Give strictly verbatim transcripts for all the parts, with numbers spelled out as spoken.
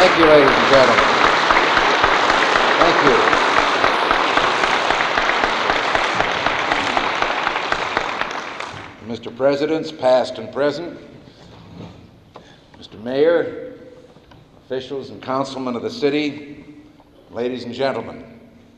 Thank you, ladies and gentlemen. Thank you. Mister Presidents, past and present, Mister Mayor, officials and councilmen of the city, ladies and gentlemen,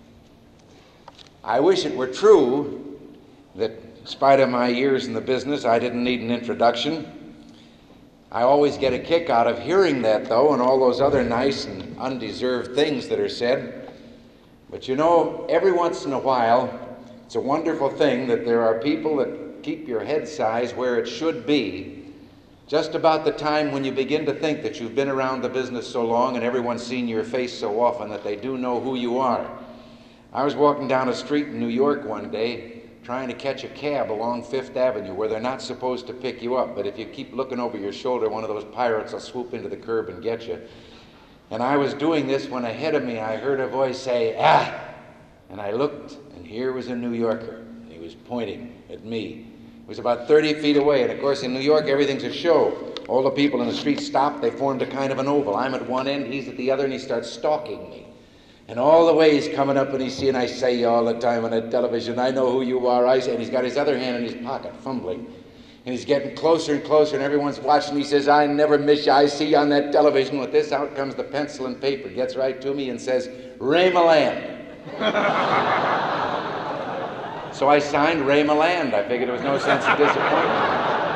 I wish it were true that, in spite of my years in the business, I didn't need an introduction. I always get a kick out of hearing that, though, and all those other nice and undeserved things that are said. But you know, every once in a while, it's a wonderful thing that there are people that keep your head size where it should be, just about the time when you begin to think that you've been around the business so long and everyone's seen your face so often that they do know who you are. I was walking down a street in New York one day, trying to catch a cab along Fifth Avenue where they're not supposed to pick you up, but if you keep looking over your shoulder, one of those pirates will swoop into the curb and get you. And I was doing this when ahead of me I heard a voice say, "Ah!" And I looked, and here was a New Yorker. And he was pointing at me. It was about thirty feet away, and of course in New York everything's a show. All the people in the street stopped, they formed a kind of an oval. I'm at one end, he's at the other, and he starts stalking me. And all the way he's coming up and he's seeing, I say you all the time on the television, I know who you are, I say, and he's got his other hand in his pocket, fumbling. And he's getting closer and closer, and everyone's watching. He says, I never miss you, I see you on that television. With this, out comes the pencil and paper, gets right to me and says, Ray Milland. So I signed Ray Milland. I figured there was no sense of disappointment.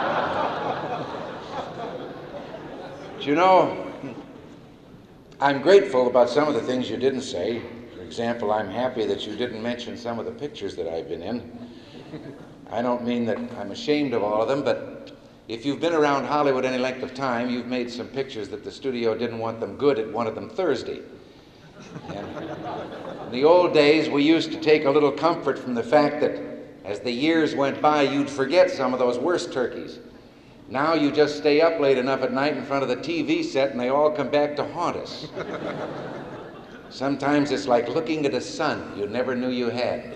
But you know, I'm grateful about some of the things you didn't say. For example, I'm happy that you didn't mention some of the pictures that I've been in. I don't mean that I'm ashamed of all of them, but if you've been around Hollywood any length of time, you've made some pictures that the studio didn't want them good, it wanted them Thursday. And in the old days, we used to take a little comfort from the fact that as the years went by, you'd forget some of those worst turkeys. Now you just stay up late enough at night in front of the T V set and they all come back to haunt us. Sometimes it's like looking at a sun you never knew you had.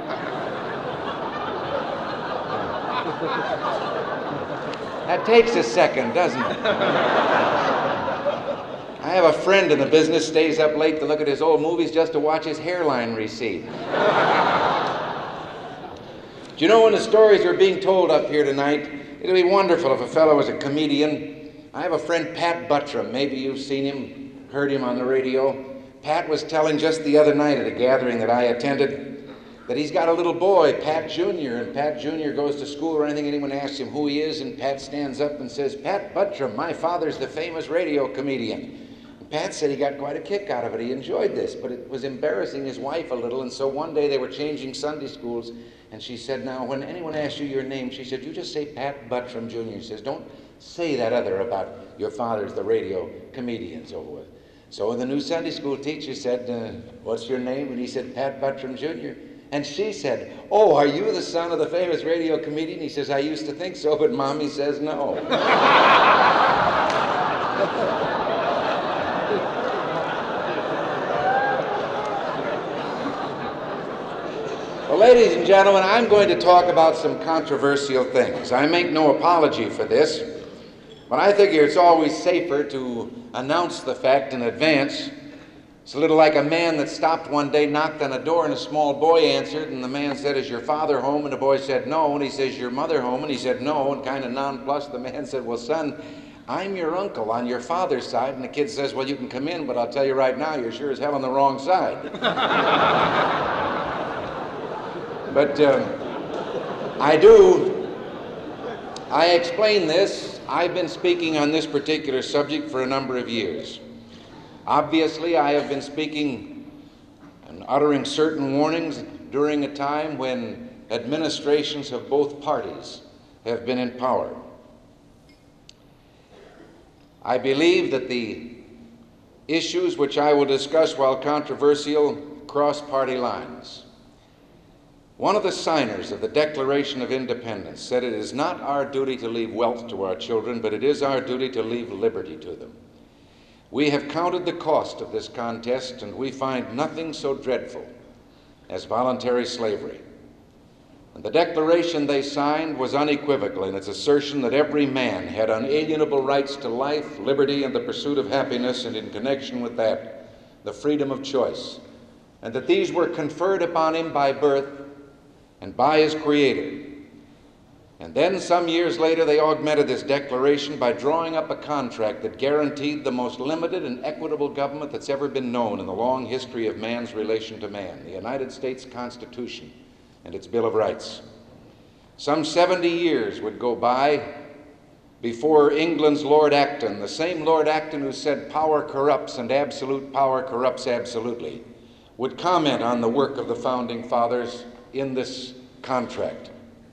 That takes a second, doesn't it? I have a friend in the business, stays up late to look at his old movies just to watch his hairline recede. Do you know, when the stories are being told up here tonight, it'll be wonderful if a fellow was a comedian. I have a friend, Pat Buttram. Maybe you've seen him, heard him on the radio. Pat was telling just the other night at a gathering that I attended that he's got a little boy, Pat Junior, and Pat Junior goes to school or anything, anyone asks him who he is, and Pat stands up and says, Pat Buttram, my father's the famous radio comedian. And Pat said he got quite a kick out of it. He enjoyed this, but it was embarrassing his wife a little, and so one day they were changing Sunday schools, and she said, now, when anyone asks you your name, she said, you just say Pat Buttram Junior She says, don't say that other about your father's the radio comedian, so forth. So the new Sunday school teacher said, uh, what's your name? And he said, Pat Buttram Junior And she said, oh, are you the son of the famous radio comedian? He says, I used to think so, but Mommy says no. Well, ladies and gentlemen, I'm going to talk about some controversial things. I make no apology for this, but I figure it's always safer to announce the fact in advance. It's a little like a man that stopped one day, knocked on a door, and a small boy answered, and the man said, is your father home? And the boy said, no. And he says, your mother home? And he said, no. And kind of nonplussed, the man said, well, son, I'm your uncle on your father's side. And the kid says, well, you can come in, but I'll tell you right now, you're sure as hell on the wrong side. But um, I do, I explain this. I've been speaking on this particular subject for a number of years. Obviously, I have been speaking and uttering certain warnings during a time when administrations of both parties have been in power. I believe that the issues which I will discuss, while controversial, cross party lines. One of the signers of the Declaration of Independence said it is not our duty to leave wealth to our children, but it is our duty to leave liberty to them. We have counted the cost of this contest, and we find nothing so dreadful as voluntary slavery. And the declaration they signed was unequivocal in its assertion that every man had unalienable rights to life, liberty, and the pursuit of happiness, and in connection with that, the freedom of choice, and that these were conferred upon him by birth and by his Creator. And then, some years later, they augmented this declaration by drawing up a contract that guaranteed the most limited and equitable government that's ever been known in the long history of man's relation to man, the United States Constitution and its Bill of Rights. Some seventy years would go by before England's Lord Acton, the same Lord Acton who said power corrupts and absolute power corrupts absolutely, would comment on the work of the Founding Fathers in this contract.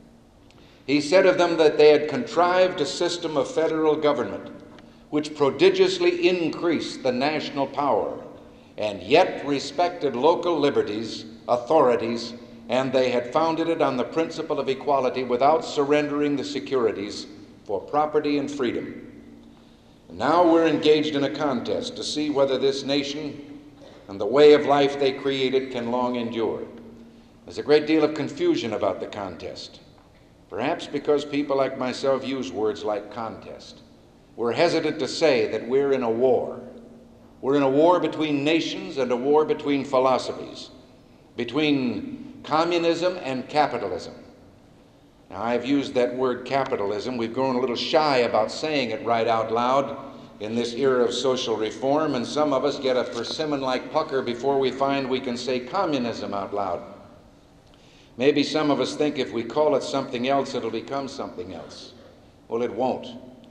He said of them that they had contrived a system of federal government which prodigiously increased the national power and yet respected local liberties, authorities, and they had founded it on the principle of equality without surrendering the securities for property and freedom. And now we're engaged in a contest to see whether this nation and the way of life they created can long endure. There's a great deal of confusion about the contest, perhaps because people like myself use words like contest. We're hesitant to say that we're in a war. We're in a war between nations and a war between philosophies, between communism and capitalism. Now, I've used that word capitalism. We've grown a little shy about saying it right out loud in this era of social reform, and some of us get a persimmon-like pucker before we find we can say communism out loud. Maybe some of us think if we call it something else, it'll become something else. Well, it won't.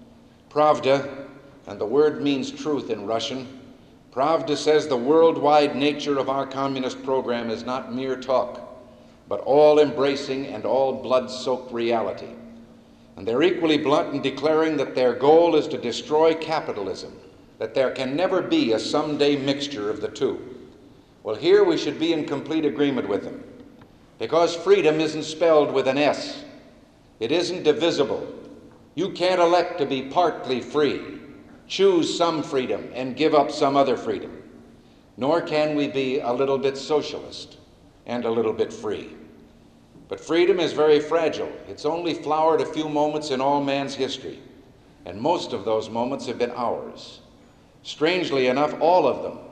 Pravda, and the word means truth in Russian, Pravda says the worldwide nature of our communist program is not mere talk, but all-embracing and all-blood-soaked reality. And they're equally blunt in declaring that their goal is to destroy capitalism, that there can never be a someday mixture of the two. Well, here we should be in complete agreement with them, because freedom isn't spelled with an S. It isn't divisible. You can't elect to be partly free, choose some freedom and give up some other freedom. Nor can we be a little bit socialist and a little bit free. But freedom is very fragile. It's only flowered a few moments in all man's history, and most of those moments have been ours. Strangely enough, all of them,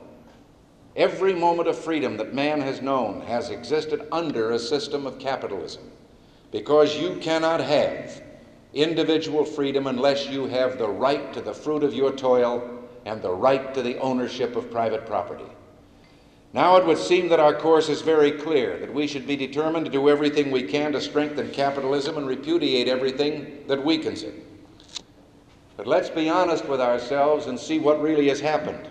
every moment of freedom that man has known has existed under a system of capitalism, because you cannot have individual freedom unless you have the right to the fruit of your toil and the right to the ownership of private property. Now it would seem that our course is very clear, that we should be determined to do everything we can to strengthen capitalism and repudiate everything that weakens it. But let's be honest with ourselves and see what really has happened.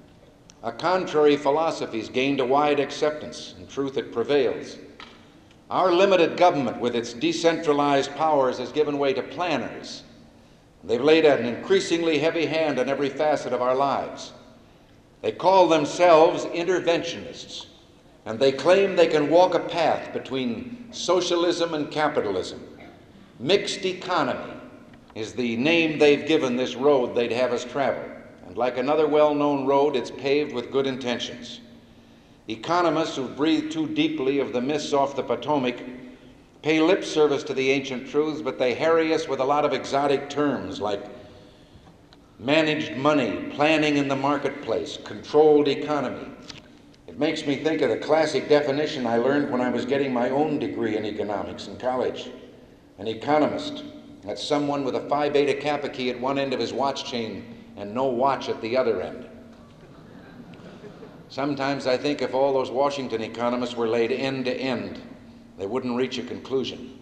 A contrary philosophy has gained a wide acceptance. In truth, it prevails. Our limited government, with its decentralized powers, has given way to planners. They've laid an increasingly heavy hand on every facet of our lives. They call themselves interventionists, and they claim they can walk a path between socialism and capitalism. Mixed economy is the name they've given this road they'd have us travel, and like another well-known road, it's paved with good intentions. Economists who breathe too deeply of the mists off the Potomac pay lip service to the ancient truths, but they harry us with a lot of exotic terms like managed money, planning in the marketplace, controlled economy. It makes me think of the classic definition I learned when I was getting my own degree in economics in college. An economist, that's someone with a Phi Beta Kappa key at one end of his watch chain and no watch at the other end. Sometimes I think if all those Washington economists were laid end to end, they wouldn't reach a conclusion.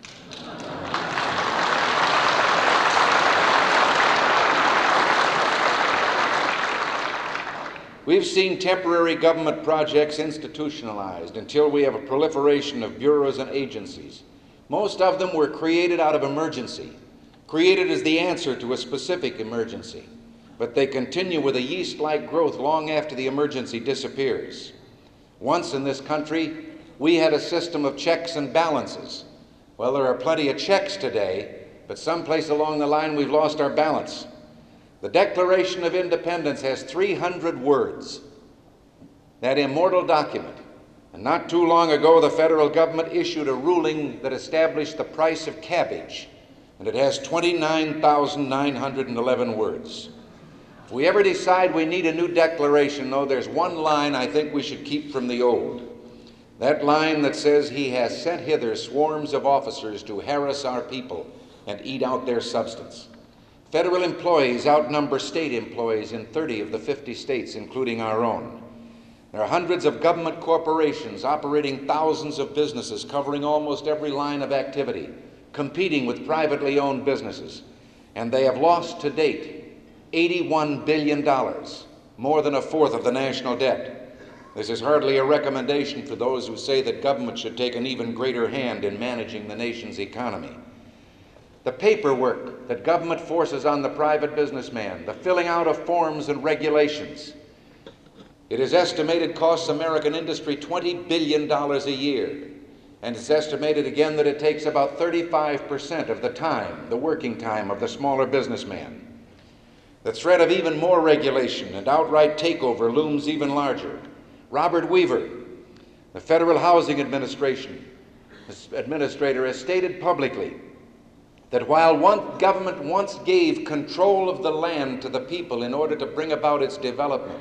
We've seen temporary government projects institutionalized until we have a proliferation of bureaus and agencies. Most of them were created out of emergency, created as the answer to a specific emergency, but they continue with a yeast-like growth long after the emergency disappears. Once in this country, we had a system of checks and balances. Well, there are plenty of checks today, but someplace along the line we've lost our balance. The Declaration of Independence has three hundred words, that immortal document, and And not too long ago, the federal government issued a ruling that established the price of cabbage, and it has twenty-nine thousand nine hundred eleven words. If we ever decide we need a new declaration, though, there's one line I think we should keep from the old. That line that says, "He has sent hither swarms of officers to harass our people and eat out their substance." Federal employees outnumber state employees in thirty of the fifty states, including our own. There are hundreds of government corporations operating thousands of businesses covering almost every line of activity, competing with privately owned businesses. And they have lost to date eighty-one billion dollars, more than a fourth of the national debt. This is hardly a recommendation for those who say that government should take an even greater hand in managing the nation's economy. The paperwork that government forces on the private businessman, the filling out of forms and regulations, it is estimated costs American industry twenty billion dollars a year. And it's estimated again that it takes about thirty-five percent of the time, the working time of the smaller businessman. The threat of even more regulation and outright takeover looms even larger. Robert Weaver, the Federal Housing Administration Administrator, has stated publicly that while one government once gave control of the land to the people in order to bring about its development,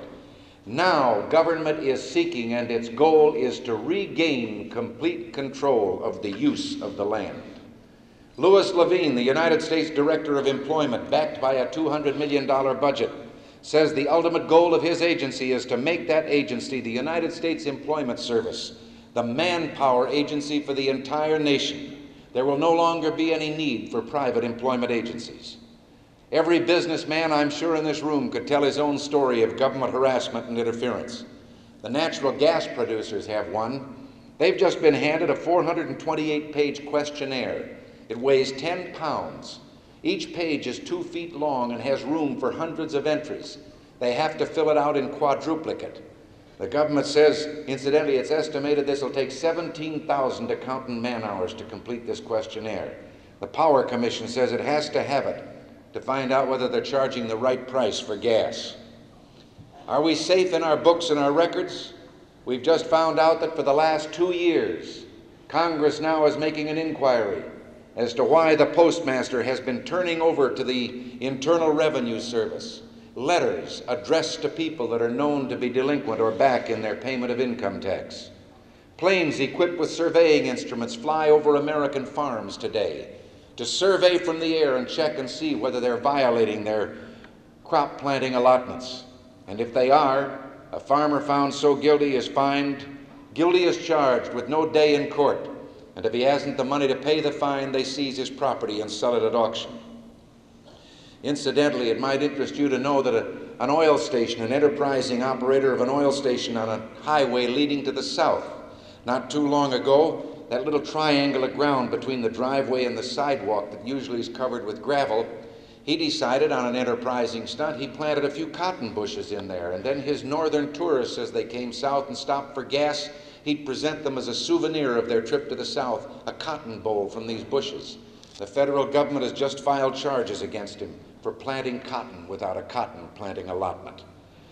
now government is seeking, and its goal is to regain complete control of the use of the land. Louis Levine, the United States Director of Employment, backed by a two hundred million dollars budget, says the ultimate goal of his agency is to make that agency, the United States Employment Service, the manpower agency for the entire nation. There will no longer be any need for private employment agencies. Every businessman, I'm sure, in this room could tell his own story of government harassment and interference. The natural gas producers have one. They've just been handed a four hundred twenty-eight page questionnaire. It weighs ten pounds. Each page is two feet long and has room for hundreds of entries. They have to fill it out in quadruplicate. The government says, incidentally, it's estimated this will take seventeen thousand accountant man-hours to complete this questionnaire. The Power Commission says it has to have it to find out whether they're charging the right price for gas. Are we safe in our books and our records? We've just found out that for the last two years, Congress now is making an inquiry as to why the postmaster has been turning over to the Internal Revenue Service letters addressed to people that are known to be delinquent or back in their payment of income tax. Planes equipped with surveying instruments fly over American farms today to survey from the air and check and see whether they're violating their crop planting allotments. And if they are, a farmer found so guilty is fined, guilty is charged with no day in court. And if he hasn't the money to pay the fine, they seize his property and sell it at auction. Incidentally, it might interest you to know that a, an oil station, an enterprising operator of an oil station on a highway leading to the south, not too long ago, that little triangle of ground between the driveway and the sidewalk that usually is covered with gravel, he decided on an enterprising stunt, he planted a few cotton bushes in there, and then his northern tourists, as they came south and stopped for gas, he'd present them as a souvenir of their trip to the south, a cotton boll from these bushes. The federal government has just filed charges against him for planting cotton without a cotton planting allotment.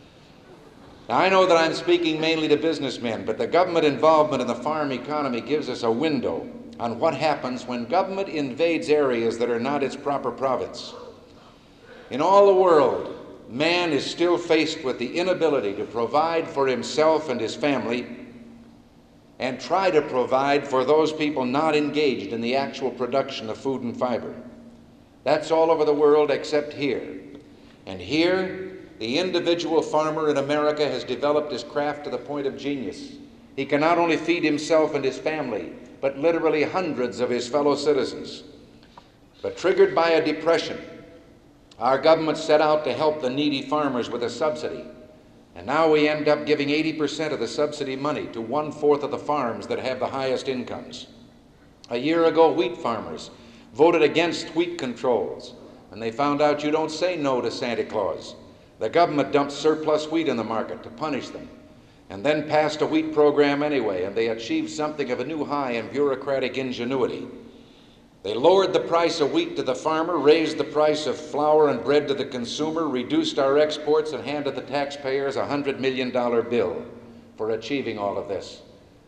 Now, I know that I'm speaking mainly to businessmen, but the government involvement in the farm economy gives us a window on what happens when government invades areas that are not its proper province. In all the world, man is still faced with the inability to provide for himself and his family and try to provide for those people not engaged in the actual production of food and fiber. That's all over the world except here. And here, the individual farmer in America has developed his craft to the point of genius. He can not only feed himself and his family, but literally hundreds of his fellow citizens. But triggered by a depression, our government set out to help the needy farmers with a subsidy. And now we end up giving eighty percent of the subsidy money to one-fourth of the farms that have the highest incomes. A year ago, wheat farmers voted against wheat controls, and they found out you don't say no to Santa Claus. The government dumped surplus wheat in the market to punish them, and then passed a wheat program anyway, and they achieved something of a new high in bureaucratic ingenuity. They lowered the price of wheat to the farmer, raised the price of flour and bread to the consumer, reduced our exports, and handed the taxpayers a one hundred million dollar bill for achieving all of this.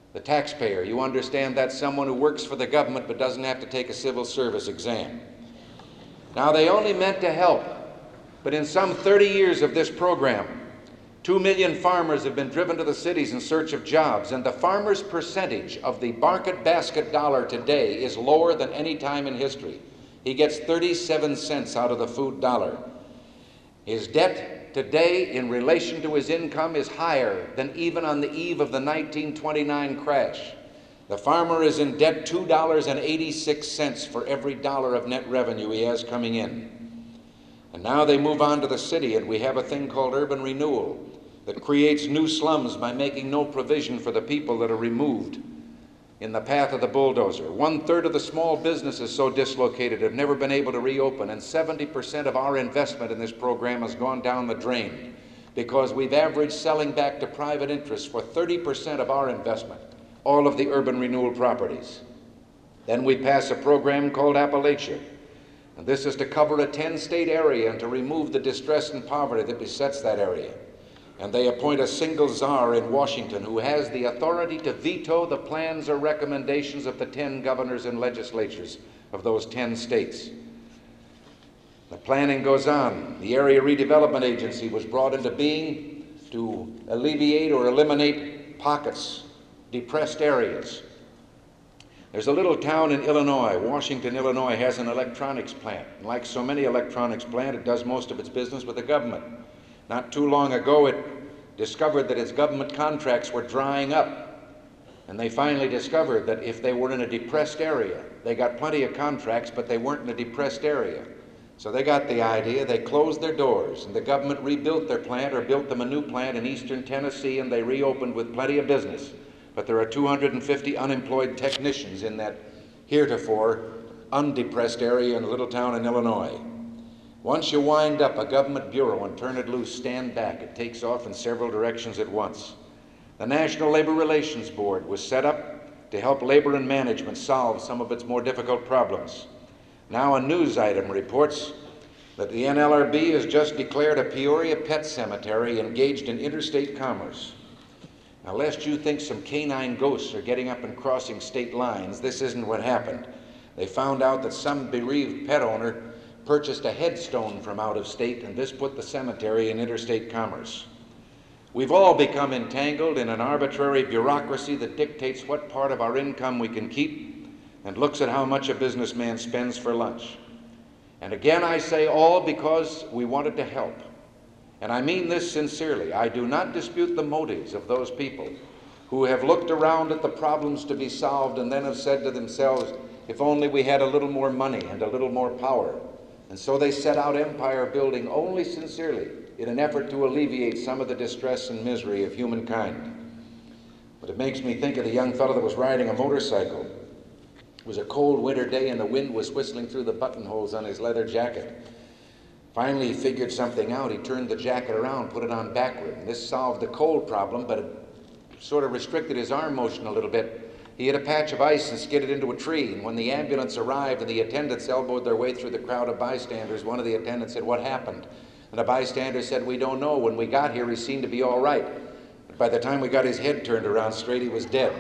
The taxpayer, you understand that's someone who works for the government but doesn't have to take a civil service exam. Now, they only meant to help, but in some thirty years of this program, two million farmers have been driven to the cities in search of jobs, and the farmer's percentage of the market basket dollar today is lower than any time in history. He gets thirty-seven cents out of the food dollar. His debt today in relation to his income is higher than even on the eve of the nineteen twenty-nine crash. The farmer is in debt two dollars and eighty-six cents for every dollar of net revenue he has coming in. And now they move on to the city, and we have a thing called urban renewal that creates new slums by making no provision for the people that are removed in the path of the bulldozer. One third of the small businesses so dislocated have never been able to reopen, and seventy percent of our investment in this program has gone down the drain because we've averaged selling back to private interests for thirty percent of our investment, all of the urban renewal properties. Then we pass a program called Appalachia, and this is to cover a ten-state area and to remove the distress and poverty that besets that area. And they appoint a single czar in Washington who has the authority to veto the plans or recommendations of the ten governors and legislatures of those ten states. The planning goes on. The Area Redevelopment Agency was brought into being to alleviate or eliminate pockets, depressed areas. There's a little town in Illinois, Washington, Illinois, has an electronics plant. And like so many electronics plants, it does most of its business with the government. Not too long ago, it discovered that its government contracts were drying up. And they finally discovered that if they were in a depressed area, they got plenty of contracts, but they weren't in a depressed area. So they got the idea, they closed their doors, and the government rebuilt their plant or built them a new plant in eastern Tennessee, and they reopened with plenty of business. But there are two hundred fifty unemployed technicians in that heretofore undepressed area in a little town in Illinois. Once you wind up a government bureau and turn it loose, stand back. It takes off in several directions at once. The National Labor Relations Board was set up to help labor and management solve some of its more difficult problems. Now a news item reports that the N L R B has just declared a Peoria pet cemetery engaged in interstate commerce. Now, lest you think some canine ghosts are getting up and crossing state lines, this isn't what happened. They found out that some bereaved pet owner purchased a headstone from out of state, and this put the cemetery in interstate commerce. We've all become entangled in an arbitrary bureaucracy that dictates what part of our income we can keep and looks at how much a businessman spends for lunch. And again, I say all because we wanted to help. And I mean this sincerely. I do not dispute the motives of those people who have looked around at the problems to be solved and then have said to themselves, if only we had a little more money and a little more power. And so they set out empire building only sincerely in an effort to alleviate some of the distress and misery of humankind. But it makes me think of the young fellow that was riding a motorcycle. It was a cold winter day and the wind was whistling through the buttonholes on his leather jacket. Finally, he figured something out. He turned the jacket around, put it on backward. And this solved the cold problem, but it sort of restricted his arm motion a little bit. He hit a patch of ice and skidded into a tree. And when the ambulance arrived and the attendants elbowed their way through the crowd of bystanders, one of the attendants said, "What happened?" And a bystander said, "We don't know. When we got here, he seemed to be all right. But by the time we got his head turned around straight, he was dead."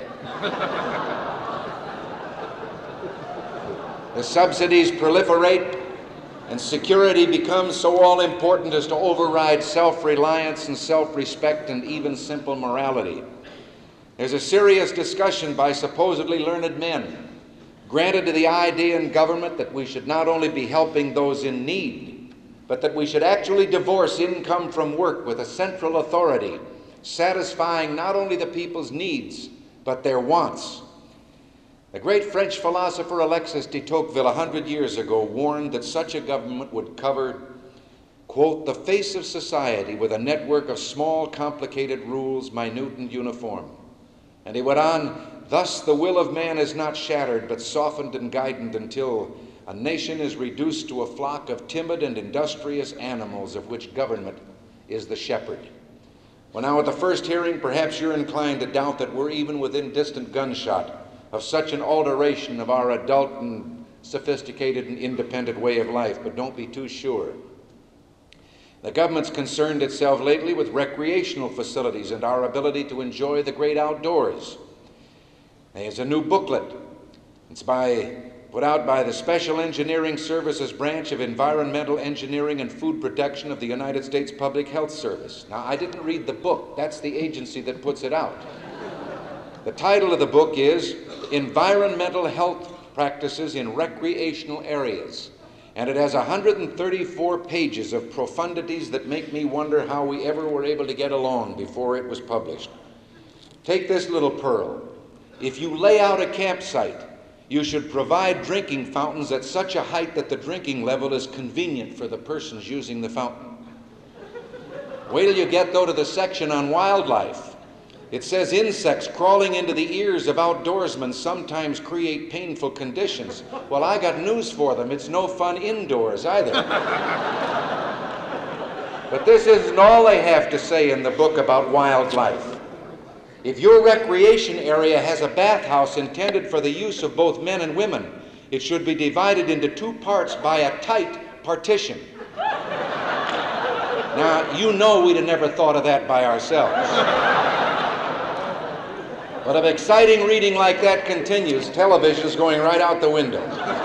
The subsidies proliferate, and security becomes so all-important as to override self-reliance and self-respect and even simple morality. There's a serious discussion by supposedly learned men, granted to the idea in government that we should not only be helping those in need, but that we should actually divorce income from work with a central authority, satisfying not only the people's needs, but their wants. The great French philosopher Alexis de Tocqueville a hundred years ago warned that such a government would cover, quote, "the face of society with a network of small, complicated rules, minute and uniform." And he went on, "Thus the will of man is not shattered, but softened and guided until a nation is reduced to a flock of timid and industrious animals of which government is the shepherd." Well, now at the first hearing, perhaps you're inclined to doubt that we're even within distant gunshot of such an alteration of our adult and sophisticated and independent way of life, but don't be too sure. The government's concerned itself lately with recreational facilities and our ability to enjoy the great outdoors. There's a new booklet. It's by, put out by the Special Engineering Services Branch of Environmental Engineering and Food Protection of the United States Public Health Service. Now, I didn't read the book. That's the agency that puts it out. The title of the book is Environmental Health Practices in Recreational Areas. And it has one hundred thirty-four pages of profundities that make me wonder how we ever were able to get along before it was published. Take this little pearl. If you lay out a campsite, you should provide drinking fountains at such a height that the drinking level is convenient for the persons using the fountain. Wait till you get, though, to the section on wildlife. It says insects crawling into the ears of outdoorsmen sometimes create painful conditions. Well, I got news for them. It's no fun indoors either. But this isn't all they have to say in the book about wildlife. If your recreation area has a bathhouse intended for the use of both men and women, it should be divided into two parts by a tight partition. Now, you know we'd have never thought of that by ourselves. But if exciting reading like that continues, television's going right out the window.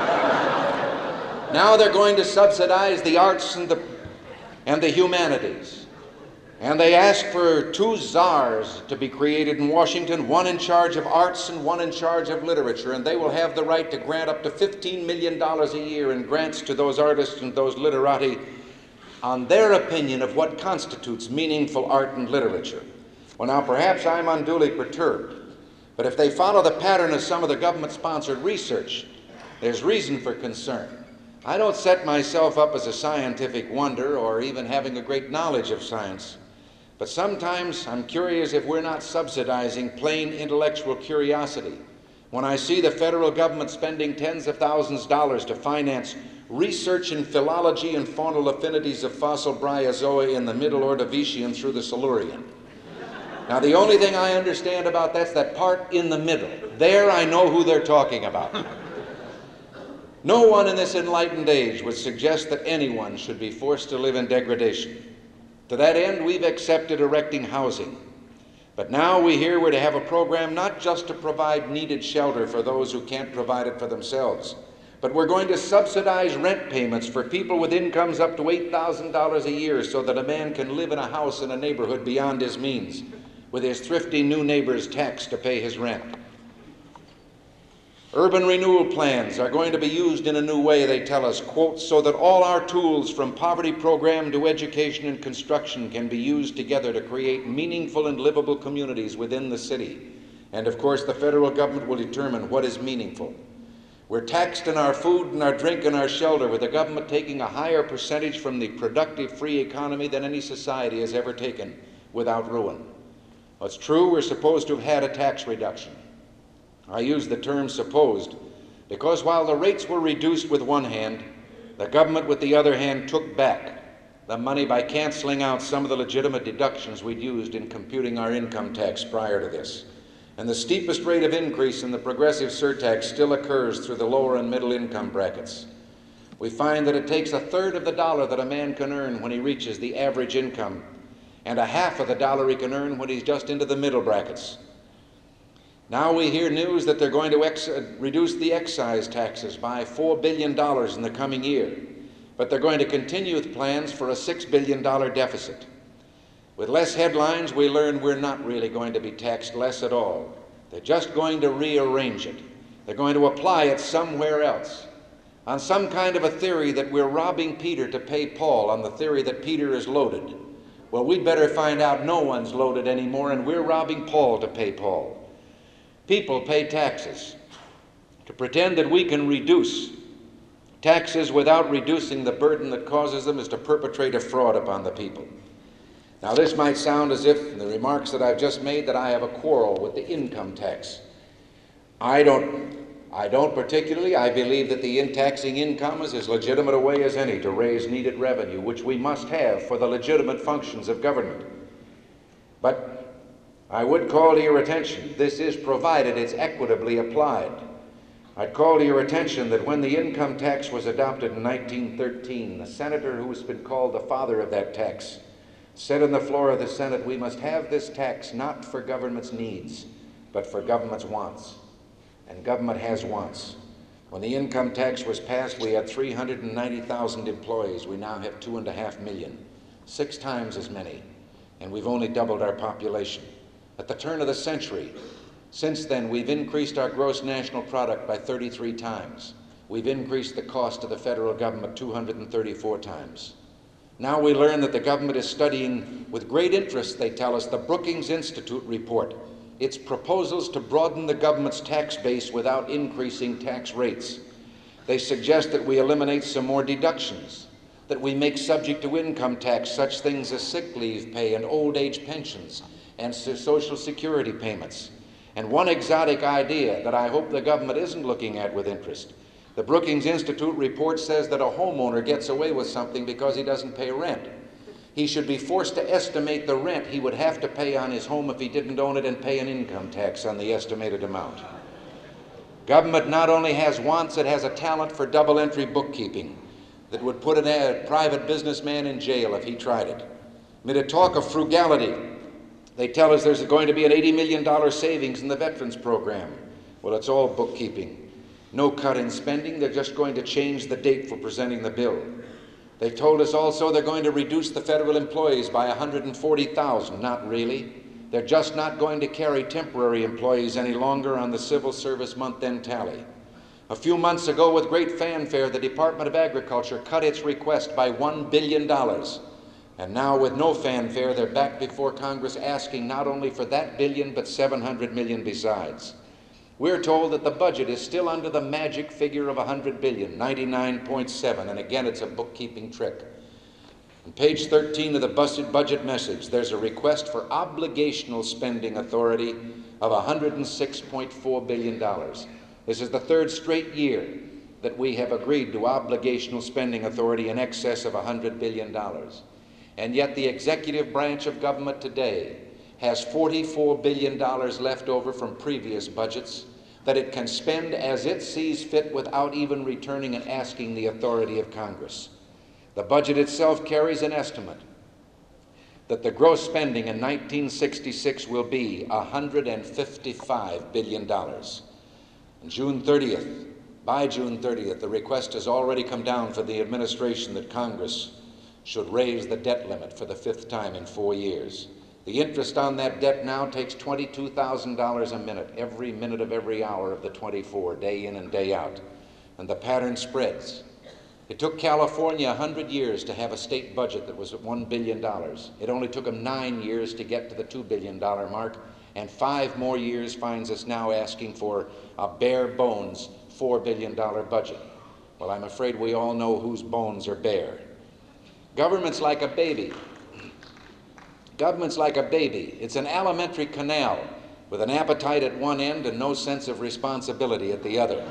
Now they're going to subsidize the arts and the, and the humanities. And they ask for two czars to be created in Washington, one in charge of arts and one in charge of literature, and they will have the right to grant up to fifteen million dollars a year in grants to those artists and those literati on their opinion of what constitutes meaningful art and literature. Well, now, perhaps I'm unduly perturbed, but if they follow the pattern of some of the government-sponsored research, there's reason for concern. I don't set myself up as a scientific wonder or even having a great knowledge of science, but sometimes I'm curious if we're not subsidizing plain intellectual curiosity. When I see the federal government spending tens of thousands of dollars to finance research in philology and faunal affinities of fossil bryozoa in the Middle Ordovician through the Silurian. Now, the only thing I understand about that's that part in the middle. There I know who they're talking about. No one in this enlightened age would suggest that anyone should be forced to live in degradation. To that end, we've accepted erecting housing. But now we hear we're to have a program not just to provide needed shelter for those who can't provide it for themselves, but we're going to subsidize rent payments for people with incomes up to eight thousand dollars a year so that a man can live in a house in a neighborhood beyond his means, with his thrifty new neighbor's tax to pay his rent. Urban renewal plans are going to be used in a new way, they tell us, quote, so that all our tools from poverty program to education and construction can be used together to create meaningful and livable communities within the city. And of course, the federal government will determine what is meaningful. We're taxed in our food and our drink and our shelter, with the government taking a higher percentage from the productive free economy than any society has ever taken without ruin. Well, it's true we're supposed to have had a tax reduction. I use the term supposed because while the rates were reduced with one hand, the government with the other hand took back the money by canceling out some of the legitimate deductions we'd used in computing our income tax prior to this. And the steepest rate of increase in the progressive surtax still occurs through the lower and middle income brackets. We find that it takes a third of the dollar that a man can earn when he reaches the average income, and a half of the dollar he can earn when he's just into the middle brackets. Now we hear news that they're going to ex- reduce the excise taxes by four billion dollars in the coming year, but they're going to continue with plans for a six billion dollars deficit. With less headlines, we learn we're not really going to be taxed less at all. They're just going to rearrange it. They're going to apply it somewhere else, on some kind of a theory that we're robbing Peter to pay Paul, on the theory that Peter is loaded. Well, we'd better find out no one's loaded anymore, and we're robbing Paul to pay Paul. People pay taxes. To pretend that we can reduce taxes without reducing the burden that causes them is to perpetrate a fraud upon the people. Now, this might sound as if, in the remarks that I've just made, that I have a quarrel with the income tax. I don't, I don't particularly. I believe that the in taxing income is as legitimate a way as any to raise needed revenue, which we must have for the legitimate functions of government. But I would call to your attention, this is provided it's equitably applied. I'd call to your attention that when the income tax was adopted in nineteen thirteen, the senator who has been called the father of that tax said on the floor of the Senate, we must have this tax not for government's needs, but for government's wants. and government has wants. When the income tax was passed, we had three hundred ninety thousand employees. We now have two and a half million, six times as many, and we've only doubled our population. At the turn of the century, since then, we've increased our gross national product by thirty-three times. We've increased the cost to the federal government two hundred thirty-four times. Now we learn that the government is studying with great interest, they tell us, the Brookings Institute report, its proposals to broaden the government's tax base without increasing tax rates. They suggest that we eliminate some more deductions, that we make subject to income tax such things as sick leave pay and old age pensions and Social Security payments. And one exotic idea that I hope the government isn't looking at with interest. The Brookings Institute report says that a homeowner gets away with something because he doesn't pay rent. He should be forced to estimate the rent he would have to pay on his home if he didn't own it and pay an income tax on the estimated amount. Government not only has wants, it has a talent for double entry bookkeeping that would put a private businessman in jail if he tried it. Amid a talk of frugality, they tell us there's going to be an eighty million dollars savings in the Veterans Program. Well, it's all bookkeeping. No cut in spending, they're just going to change the date for presenting the bill. They've told us also they're going to reduce the federal employees by one hundred forty thousand. Not really. They're just not going to carry temporary employees any longer on the civil service month-end tally. A few months ago, with great fanfare, the Department of Agriculture cut its request by one billion dollars. And now, with no fanfare, they're back before Congress asking not only for that billion, but seven hundred million besides. We're told that the budget is still under the magic figure of one hundred billion, ninety-nine point seven, and again, it's a bookkeeping trick. On page thirteen of the budget message, there's a request for obligational spending authority of one hundred six point four billion dollars. This is the third straight year that we have agreed to obligational spending authority in excess of one hundred billion dollars. And yet the executive branch of government today has forty-four billion dollars left over from previous budgets that it can spend as it sees fit without even returning and asking the authority of Congress. The budget itself carries an estimate that the gross spending in nineteen sixty-six will be one hundred fifty-five billion dollars. On June thirtieth, by June thirtieth, the request has already come down for the administration that Congress should raise the debt limit for the fifth time in four years. The interest on that debt now takes twenty-two thousand dollars a minute, every minute of every hour of the twenty-four, day in and day out. And the pattern spreads. It took California one hundred years to have a state budget that was at one billion dollars. It only took them nine years to get to the two billion dollars mark, and five more years finds us now asking for a bare bones four billion dollars budget. Well, I'm afraid we all know whose bones are bare. Government's like a baby. Government's like a baby. It's an alimentary canal with an appetite at one end and no sense of responsibility at the other.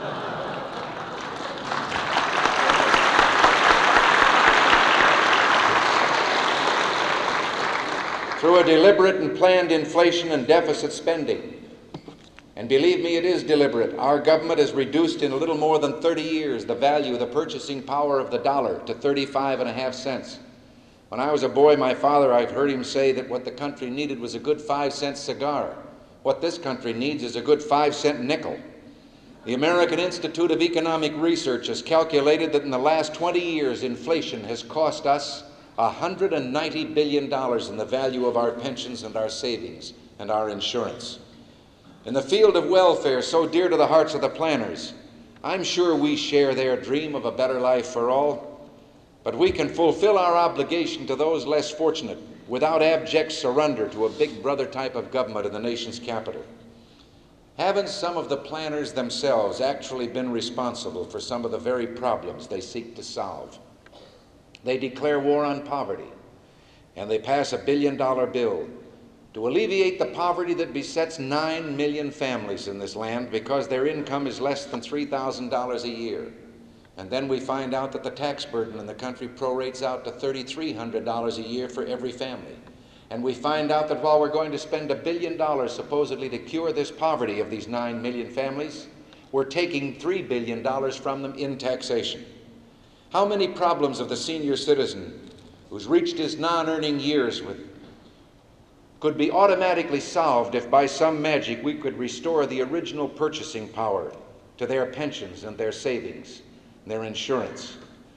Through a deliberate and planned inflation and deficit spending, and believe me, it is deliberate, our government has reduced in a little more than thirty years the value, the purchasing power of the dollar to thirty-five and a half cents. When I was a boy, my father, I've heard him say that what the country needed was a good five-cent cigar. What this country needs is a good five-cent nickel. The American Institute of Economic Research has calculated that in the last twenty years, inflation has cost us one hundred ninety billion dollars in the value of our pensions and our savings and our insurance. In the field of welfare, so dear to the hearts of the planners, I'm sure we share their dream of a better life for all. But we can fulfill our obligation to those less fortunate without abject surrender to a big brother type of government in the nation's capital. Haven't some of the planners themselves actually been responsible for some of the very problems they seek to solve? They declare war on poverty, and they pass a billion dollar bill to alleviate the poverty that besets nine million families in this land because their income is less than three thousand dollars a year. And then we find out that the tax burden in the country prorates out to three thousand three hundred dollars a year for every family. And we find out that while we're going to spend a billion dollars supposedly to cure this poverty of these nine million families, we're taking three billion dollars from them in taxation. How many problems of the senior citizen who's reached his non-earning years with could be automatically solved if by some magic we could restore the original purchasing power to their pensions and their savings and their insurance.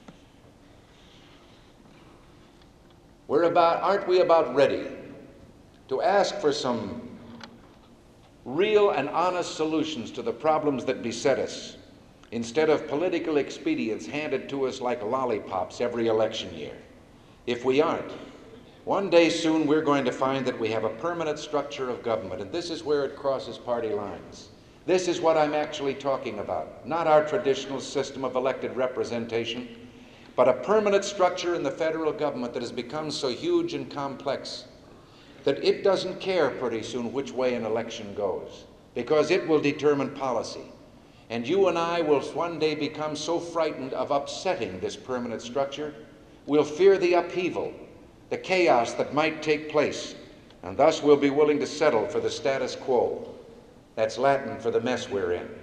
We're about, aren't we about ready to ask for some real and honest solutions to the problems that beset us, instead of political expedients handed to us like lollipops every election year? If we aren't, one day soon we're going to find that we have a permanent structure of government, and this is where it crosses party lines. This is what I'm actually talking about, not our traditional system of elected representation, but a permanent structure in the federal government that has become so huge and complex that it doesn't care pretty soon which way an election goes, because it will determine policy. And you and I will one day become so frightened of upsetting this permanent structure, we'll fear the upheaval, the chaos that might take place, and thus we'll be willing to settle for the status quo. That's Latin for the mess we're in.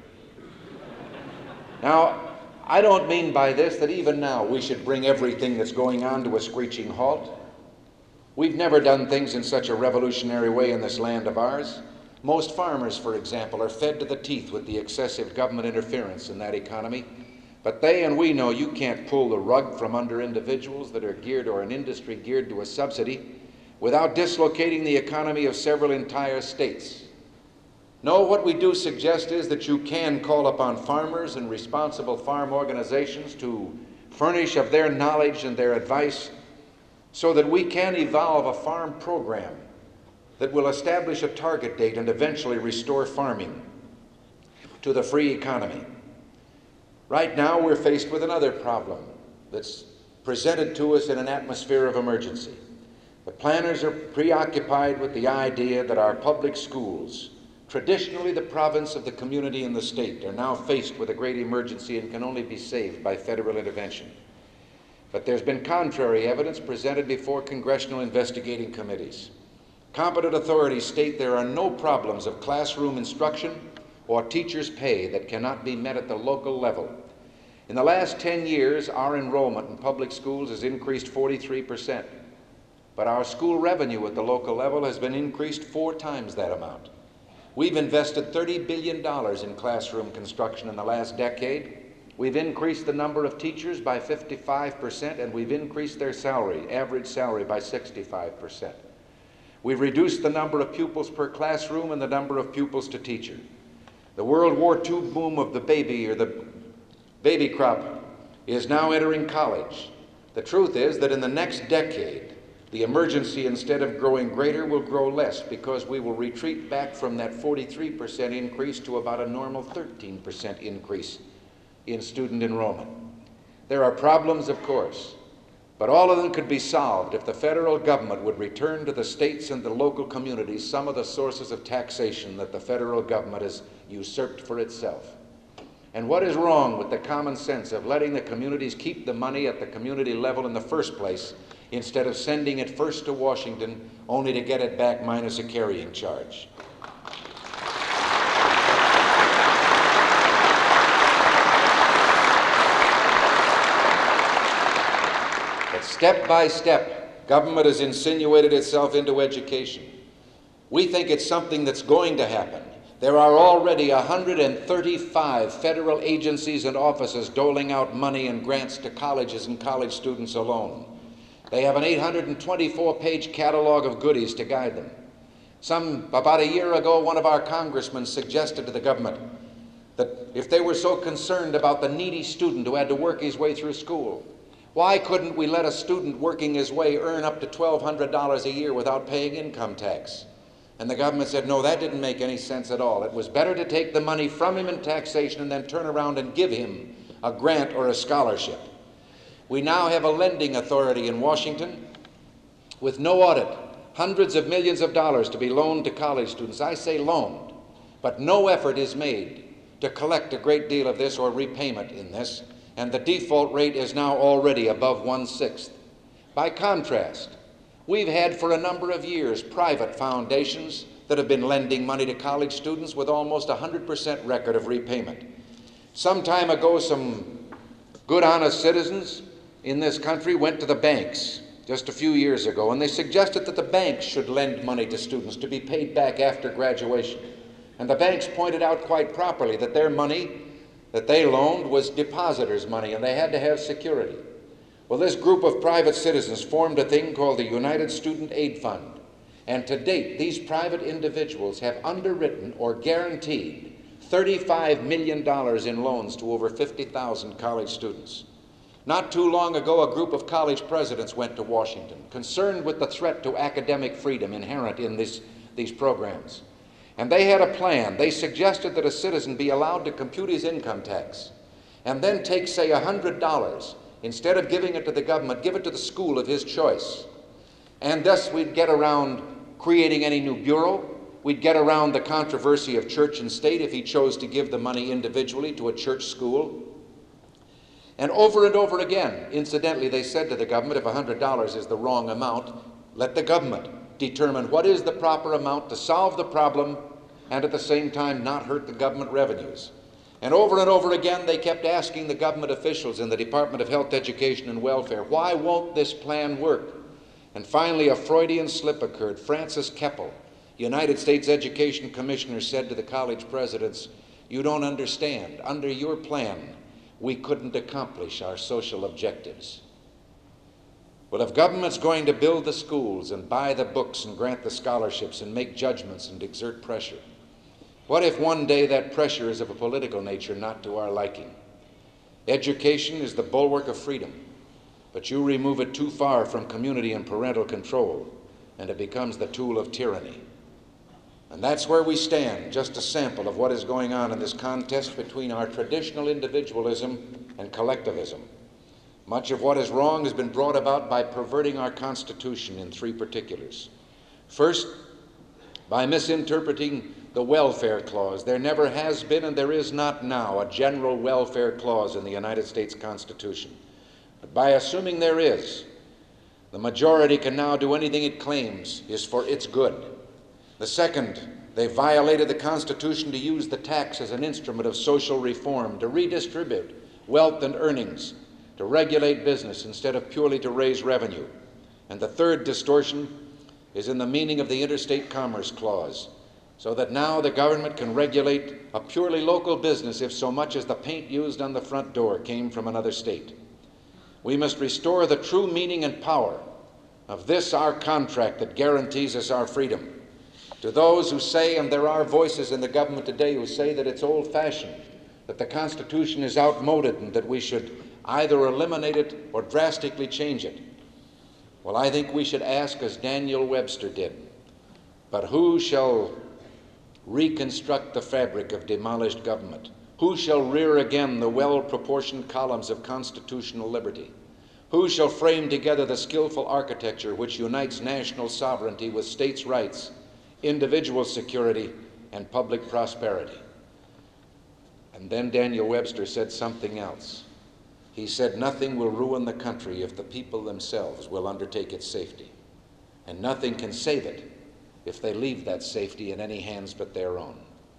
Now, I don't mean by this that even now we should bring everything that's going on to a screeching halt. We've never done things in such a revolutionary way in this land of ours. Most farmers, for example, are fed to the teeth with the excessive government interference in that economy. But they and we know you can't pull the rug from under individuals that are geared, or an industry geared to a subsidy, without dislocating the economy of several entire states. No, what we do suggest is that you can call upon farmers and responsible farm organizations to furnish of their knowledge and their advice so that we can evolve a farm program that will establish a target date and eventually restore farming to the free economy. Right now, we're faced with another problem that's presented to us in an atmosphere of emergency. The planners are preoccupied with the idea that our public schools, traditionally the province of the community and the state, are now faced with a great emergency and can only be saved by federal intervention. But there's been contrary evidence presented before congressional investigating committees. Competent authorities state there are no problems of classroom instruction or teachers' pay that cannot be met at the local level. In the last ten years, our enrollment in public schools has increased forty-three percent, but our school revenue at the local level has been increased four times that amount. We've invested thirty billion dollars in classroom construction in the last decade. We've increased the number of teachers by fifty-five percent, and we've increased their salary, average salary, by sixty-five percent. We've reduced the number of pupils per classroom and the number of pupils to teacher. The World War Two boom of the baby, or the baby crop, is now entering college. The truth is that in the next decade, the emergency, instead of growing greater, will grow less, because we will retreat back from that forty-three percent increase to about a normal thirteen percent increase in student enrollment. There are problems, of course, but all of them could be solved if the federal government would return to the states and the local communities some of the sources of taxation that the federal government has usurped for itself. And what is wrong with the common sense of letting the communities keep the money at the community level in the first place, instead of sending it first to Washington only to get it back minus a carrying charge? But step by step, government has insinuated itself into education. We think it's something that's going to happen. There are already one hundred thirty-five federal agencies and offices doling out money and grants to colleges and college students alone. They have an eight hundred twenty-four page catalog of goodies to guide them. Some, about a year ago, one of our congressmen suggested to the government that if they were so concerned about the needy student who had to work his way through school, why couldn't we let a student working his way earn up to twelve hundred dollars a year without paying income tax? And the government said, no, that didn't make any sense at all. It was better to take the money from him in taxation and then turn around and give him a grant or a scholarship. We now have a lending authority in Washington with no audit, hundreds of millions of dollars to be loaned to college students. I say loaned, but no effort is made to collect a great deal of this or repayment in this, and the default rate is now already above one-sixth. By contrast, we've had for a number of years private foundations that have been lending money to college students with almost a one hundred percent record of repayment. Some time ago, some good, honest citizens in this country went to the banks just a few years ago, and they suggested that the banks should lend money to students to be paid back after graduation. And the banks pointed out quite properly that their money that they loaned was depositors' money, and they had to have security. Well, this group of private citizens formed a thing called the United Student Aid Fund. And to date, these private individuals have underwritten or guaranteed thirty-five million dollars in loans to over fifty thousand college students. Not too long ago, a group of college presidents went to Washington, concerned with the threat to academic freedom inherent in this, these programs. And they had a plan. They suggested that a citizen be allowed to compute his income tax and then take, say, one hundred dollars. Instead of giving it to the government, give it to the school of his choice. And thus we'd get around creating any new bureau. We'd get around the controversy of church and state if he chose to give the money individually to a church school. And over and over again, incidentally, they said to the government, if one hundred dollars is the wrong amount, let the government determine what is the proper amount to solve the problem and at the same time not hurt the government revenues. And over and over again, they kept asking the government officials in the Department of Health, Education, and Welfare, why won't this plan work? And finally, a Freudian slip occurred. Francis Keppel, United States Education Commissioner, said to the college presidents, you don't understand. Under your plan, we couldn't accomplish our social objectives. Well, if government's going to build the schools and buy the books and grant the scholarships and make judgments and exert pressure, what if one day that pressure is of a political nature not to our liking? Education is the bulwark of freedom, but you remove it too far from community and parental control, and it becomes the tool of tyranny. And that's where we stand, just a sample of what is going on in this contest between our traditional individualism and collectivism. Much of what is wrong has been brought about by perverting our Constitution in three particulars. First, by misinterpreting the welfare clause. There never has been and there is not now a general welfare clause in the United States Constitution. But by assuming there is, the majority can now do anything it claims is for its good. The second, they violated the Constitution to use the tax as an instrument of social reform, to redistribute wealth and earnings, to regulate business instead of purely to raise revenue. And the third distortion is in the meaning of the Interstate Commerce Clause, so that now the government can regulate a purely local business if so much as the paint used on the front door came from another state. We must restore the true meaning and power of this, our contract that guarantees us our freedom. To those who say, and there are voices in the government today who say that it's old-fashioned, that the Constitution is outmoded and that we should either eliminate it or drastically change it. Well, I think we should ask as Daniel Webster did, but who shall reconstruct the fabric of demolished government? Who shall rear again the well-proportioned columns of constitutional liberty? Who shall frame together the skillful architecture which unites national sovereignty with states' rights, individual security, and public prosperity? And then Daniel Webster said something else. He said, nothing will ruin the country if the people themselves will undertake its safety, and nothing can save it if they leave that safety in any hands but their own.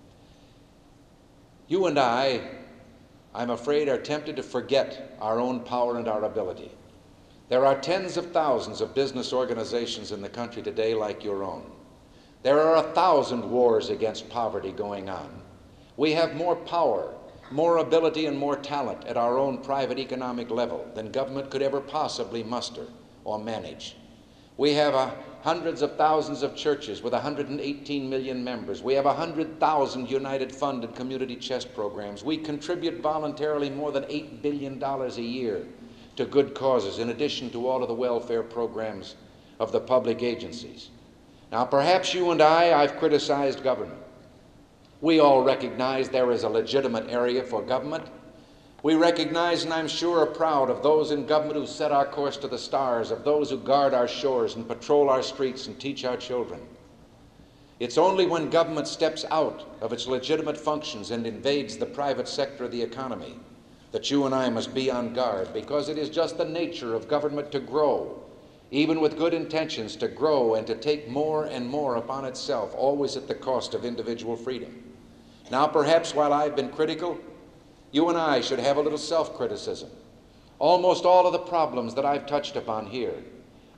You and I, I'm afraid, are tempted to forget our own power and our ability. There are tens of thousands of business organizations in the country today like your own. There are a thousand wars against poverty going on. We have more power, more ability, and more talent at our own private economic level than government could ever possibly muster or manage. We have a hundreds of thousands of churches with one hundred eighteen million members. We have one hundred thousand United Fund and community chest programs. We contribute voluntarily more than eight billion dollars a year to good causes, in addition to all of the welfare programs of the public agencies. Now, perhaps you and I, I've criticized government. We all recognize there is a legitimate area for government. We recognize, and I'm sure are proud of those in government who set our course to the stars, of those who guard our shores and patrol our streets and teach our children. It's only when government steps out of its legitimate functions and invades the private sector of the economy that you and I must be on guard, because it is just the nature of government to grow, even with good intentions, to grow and to take more and more upon itself, always at the cost of individual freedom. Now, perhaps while I've been critical, you and I should have a little self-criticism. Almost all of the problems that I've touched upon here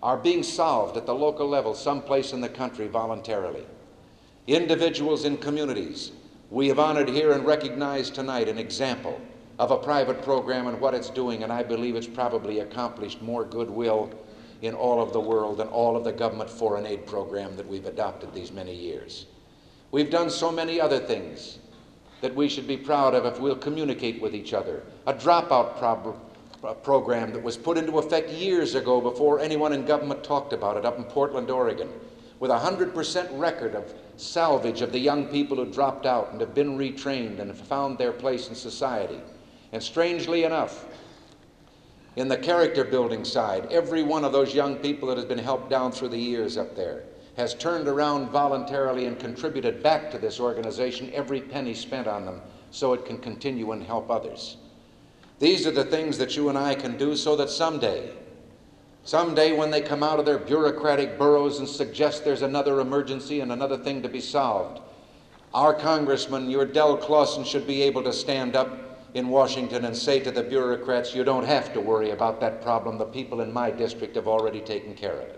are being solved at the local level someplace in the country voluntarily. Individuals in communities. We have honored here and recognized tonight an example of a private program and what it's doing, and I believe it's probably accomplished more goodwill in all of the world than all of the government foreign aid program that we've adopted these many years. We've done so many other things that we should be proud of if we'll communicate with each other. A dropout prob a program that was put into effect years ago before anyone in government talked about it up in Portland, Oregon, with a one hundred percent record of salvage of the young people who dropped out and have been retrained and have found their place in society. And strangely enough, in the character building side, every one of those young people that has been helped down through the years up there has turned around voluntarily and contributed back to this organization every penny spent on them so it can continue and help others. These are the things that you and I can do so that someday, someday when they come out of their bureaucratic burrows and suggest there's another emergency and another thing to be solved, our congressman, your Del Clausen, should be able to stand up in Washington and say to the bureaucrats, you don't have to worry about that problem. The people in my district have already taken care of it.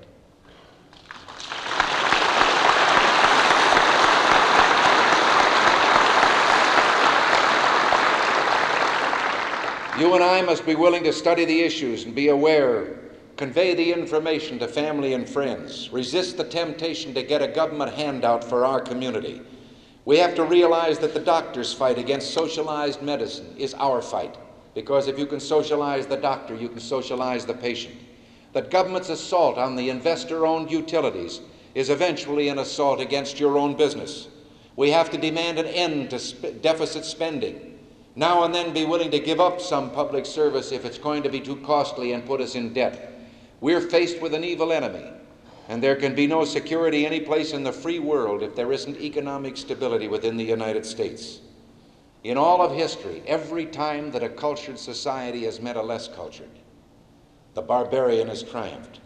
You and I must be willing to study the issues and be aware, convey the information to family and friends, resist the temptation to get a government handout for our community. We have to realize that the doctor's fight against socialized medicine is our fight, because if you can socialize the doctor, you can socialize the patient. That government's assault on the investor-owned utilities is eventually an assault against your own business. We have to demand an end to sp- deficit spending. Now and then be willing to give up some public service if it's going to be too costly and put us in debt. We're faced with an evil enemy, and there can be no security any place in the free world if there isn't economic stability within the United States. In all of history, every time that a cultured society has met a less cultured, the barbarian has triumphed.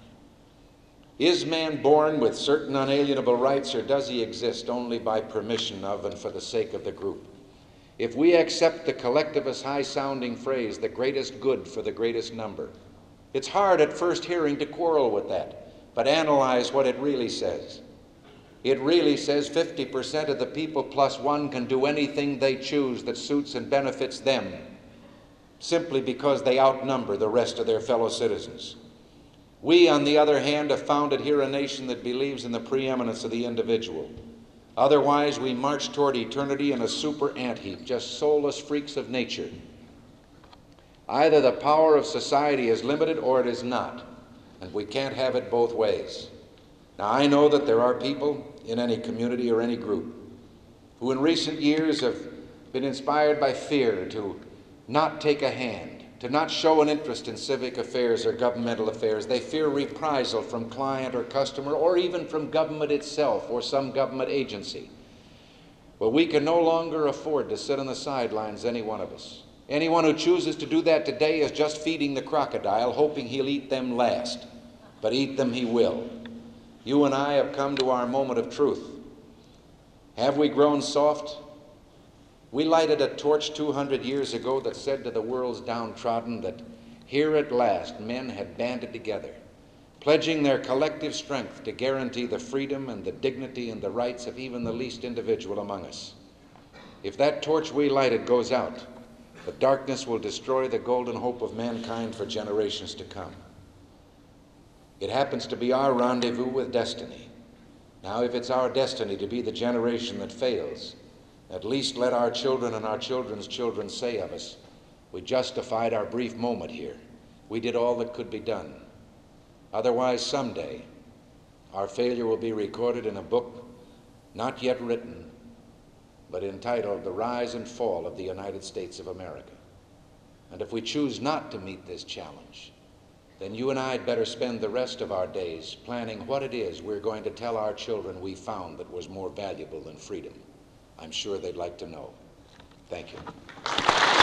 Is man born with certain unalienable rights, or does he exist only by permission of and for the sake of the group? If we accept the collectivist high-sounding phrase, the greatest good for the greatest number, it's hard at first hearing to quarrel with that, but analyze what it really says. It really says fifty percent of the people plus one can do anything they choose that suits and benefits them, simply because they outnumber the rest of their fellow citizens. We, on the other hand, have founded here a nation that believes in the preeminence of the individual. Otherwise, we march toward eternity in a super ant-heap, just soulless freaks of nature. Either the power of society is limited or it is not, and we can't have it both ways. Now, I know that there are people in any community or any group who in recent years have been inspired by fear to not take a hand, to not show an interest in civic affairs or governmental affairs. They fear reprisal from client or customer, or even from government itself or some government agency. Well, we can no longer afford to sit on the sidelines, any one of us. Anyone who chooses to do that today is just feeding the crocodile, hoping he'll eat them last. But eat them he will. You and I have come to our moment of truth. Have we grown soft? We lighted a torch two hundred years ago that said to the world's downtrodden that here at last men had banded together, pledging their collective strength to guarantee the freedom and the dignity and the rights of even the least individual among us. If that torch we lighted goes out, the darkness will destroy the golden hope of mankind for generations to come. It happens to be our rendezvous with destiny. Now, if it's our destiny to be the generation that fails, at least let our children and our children's children say of us, we justified our brief moment here. We did all that could be done. Otherwise, someday, our failure will be recorded in a book not yet written, but entitled The Rise and Fall of the United States of America. And if we choose not to meet this challenge, then you and I had better spend the rest of our days planning what it is we're going to tell our children we found that was more valuable than freedom. I'm sure they'd like to know. Thank you.